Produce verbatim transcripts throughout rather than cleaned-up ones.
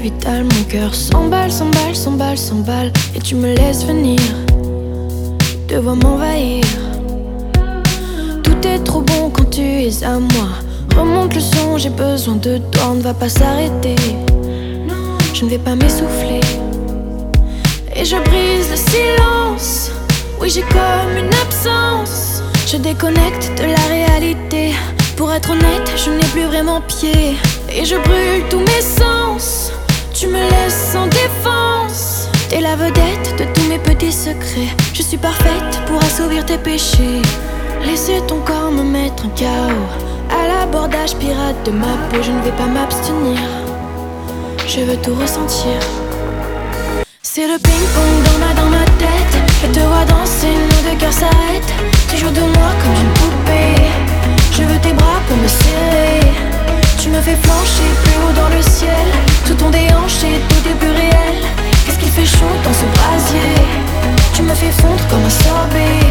l'hôpital, mon cœur s'emballe, s'emballe, s'emballe, s'emballe. Et tu me laisses venir, te vois m'envahir. Tout est trop bon quand tu es à moi. Remonte le son, j'ai besoin de toi, on ne va pas s'arrêter. Je ne vais pas m'essouffler. Et je brise le silence. Oui, j'ai comme une absence. Je déconnecte de la réalité. Pour être honnête, je n'ai plus vraiment pied. Et je brûle tous mes sens. Tu me laisses sans défense. T'es la vedette de tous mes petits secrets. Je suis parfaite pour assouvir tes péchés. Laisser ton corps me mettre un chaos. À l'abordage pirate de ma peau, je ne vais pas m'abstenir. Je veux tout ressentir. C'est le ping-pong dans ma, dans ma tête. Je te vois danser, nos deux cœurs s'arrêtent. Tu joues de moi comme une poupée. Je veux tes bras pour me serrer. Tu me fais flancher plus haut dans le ciel. Sous ton déhanché, tout est plus réel. Qu'est-ce qui fait chaud dans ce brasier? Tu me fais fondre comme un sorbet.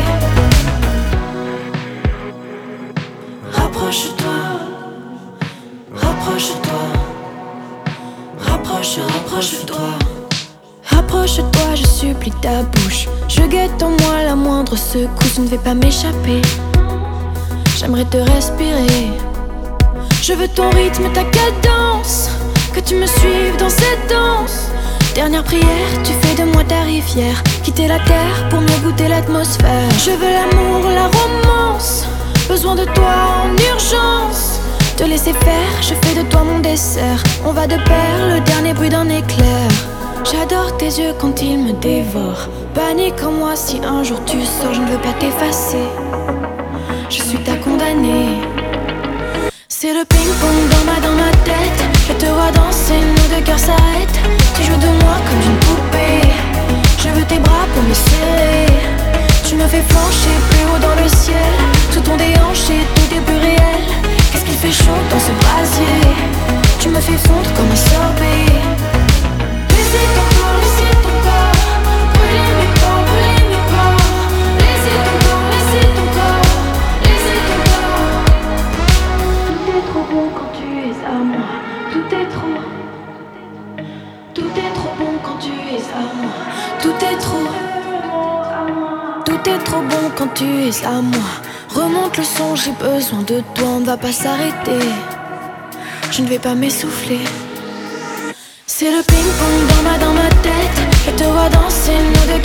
Rapproche-toi, rapproche-toi, rapproche, rapproche-toi. Rapproche-toi, je supplie ta bouche. Je guette en moi la moindre secousse. Ne vais pas m'échapper. J'aimerais te respirer. Je veux ton rythme, ta cadence. Que tu me suives dans cette danse. Dernière prière, tu fais de moi ta rivière. Quitter la terre pour mieux goûter l'atmosphère. Je veux l'amour, la romance. Besoin de toi en urgence. Te laisser faire, je fais de toi mon dessert. On va de pair, le dernier bruit d'un éclair. J'adore tes yeux quand ils me dévorent. Panique en moi si un jour tu sors. Je ne veux pas t'effacer. Je suis ta condamnée. C'est le ping-pong dans ma, dans ma tête. Je te vois danser, nos deux cœurs s'arrêtent. Tu joues de moi comme une poupée. Je veux tes bras pour me serrer. Tu me fais flancher plus haut dans le ciel. Sous ton déhanché, tout est plus réel. Qu'est-ce qui fait chaud dans ce brasier? Tu me fais fondre comme un sorbet. Laissez ton corps, laissez ton corps. Brûlez mes corps, brûlez mes corps. Laissez ton corps, laissez ton corps. Laissez ton corps. Tout est trop bon quand tu es à moi. Tout est trop. Tout est trop bon quand tu es à moi. Tout est trop. Tout est trop bon quand tu es à moi. Remonte le son, j'ai besoin de toi, on ne va pas s'arrêter. Je ne vais pas m'essouffler. C'est le ping-pong dans ma, dans ma tête. Je te vois danser, nos deux